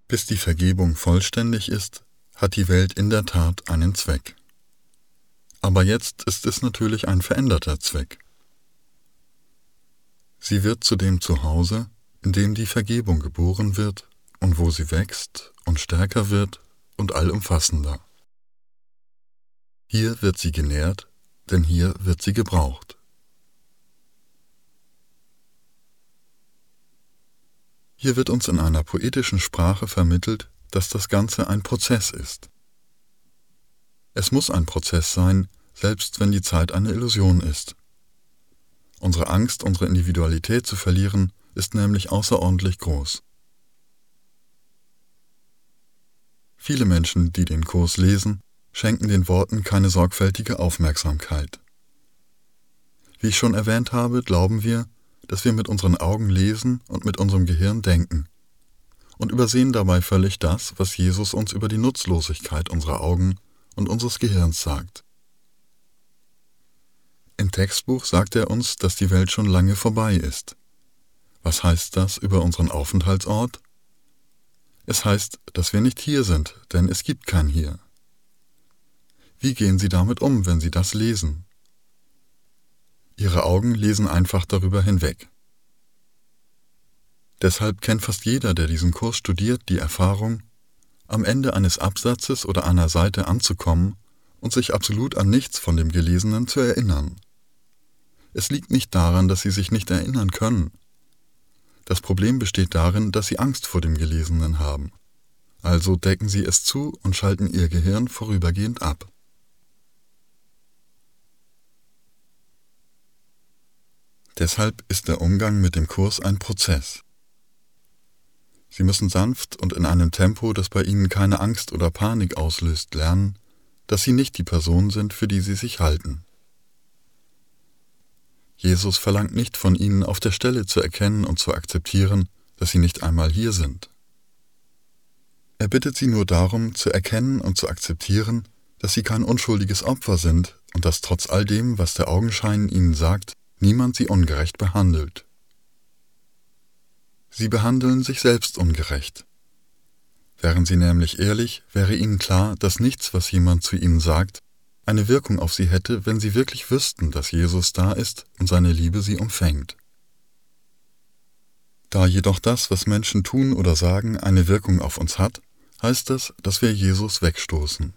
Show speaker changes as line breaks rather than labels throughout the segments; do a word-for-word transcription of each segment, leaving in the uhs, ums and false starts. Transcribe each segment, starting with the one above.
Bis die Vergebung vollständig ist, hat die Welt in der Tat einen Zweck. Aber jetzt ist es natürlich ein veränderter Zweck. Sie wird zu dem Zuhause, in dem die Vergebung geboren wird und wo sie wächst und stärker wird und allumfassender. Hier wird sie genährt, denn hier wird sie gebraucht. Hier wird uns in einer poetischen Sprache vermittelt, dass das Ganze ein Prozess ist. Es muss ein Prozess sein, selbst wenn die Zeit eine Illusion ist. Unsere Angst, unsere Individualität zu verlieren, ist nämlich außerordentlich groß. Viele Menschen, die den Kurs lesen, schenken den Worten keine sorgfältige Aufmerksamkeit. Wie ich schon erwähnt habe, glauben wir, dass wir mit unseren Augen lesen und mit unserem Gehirn denken und übersehen dabei völlig das, was Jesus uns über die Nutzlosigkeit unserer Augen und unseres Gehirns sagt. Im Textbuch sagt er uns, dass die Welt schon lange vorbei ist. Was heißt das über unseren Aufenthaltsort? Es heißt, dass wir nicht hier sind, denn es gibt kein Hier. Wie gehen Sie damit um, wenn Sie das lesen? Ihre Augen lesen einfach darüber hinweg. Deshalb kennt fast jeder, der diesen Kurs studiert, die Erfahrung, am Ende eines Absatzes oder einer Seite anzukommen und sich absolut an nichts von dem Gelesenen zu erinnern. Es liegt nicht daran, dass Sie sich nicht erinnern können. Das Problem besteht darin, dass Sie Angst vor dem Gelesenen haben. Also decken Sie es zu und schalten Ihr Gehirn vorübergehend ab. Deshalb ist der Umgang mit dem Kurs ein Prozess. Sie müssen sanft und in einem Tempo, das bei Ihnen keine Angst oder Panik auslöst, lernen, dass Sie nicht die Person sind, für die Sie sich halten. Jesus verlangt nicht von Ihnen, auf der Stelle zu erkennen und zu akzeptieren, dass Sie nicht einmal hier sind. Er bittet Sie nur darum, zu erkennen und zu akzeptieren, dass Sie kein unschuldiges Opfer sind und dass trotz all dem, was der Augenschein Ihnen sagt, niemand Sie ungerecht behandelt. Sie behandeln sich selbst ungerecht. Wären Sie nämlich ehrlich, wäre Ihnen klar, dass nichts, was jemand zu Ihnen sagt, eine Wirkung auf Sie hätte, wenn Sie wirklich wüssten, dass Jesus da ist und seine Liebe Sie umfängt. Da jedoch das, was Menschen tun oder sagen, eine Wirkung auf uns hat, heißt das, dass wir Jesus wegstoßen.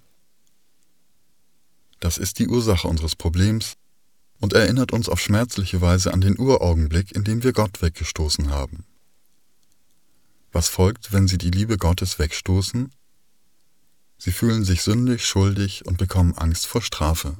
Das ist die Ursache unseres Problems und erinnert uns auf schmerzliche Weise an den Uraugenblick, in dem wir Gott weggestoßen haben. Was folgt, wenn Sie die Liebe Gottes wegstoßen? Sie fühlen sich sündig, schuldig und bekommen Angst vor Strafe.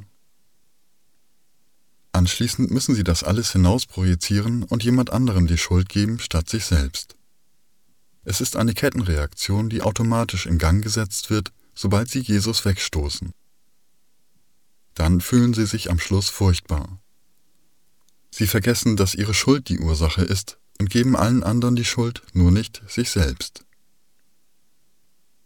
Anschließend müssen Sie das alles hinausprojizieren und jemand anderem die Schuld geben, statt sich selbst. Es ist eine Kettenreaktion, die automatisch in Gang gesetzt wird, sobald Sie Jesus wegstoßen. Dann fühlen Sie sich am Schluss furchtbar. Sie vergessen, dass Ihre Schuld die Ursache ist und geben allen anderen die Schuld, nur nicht sich selbst.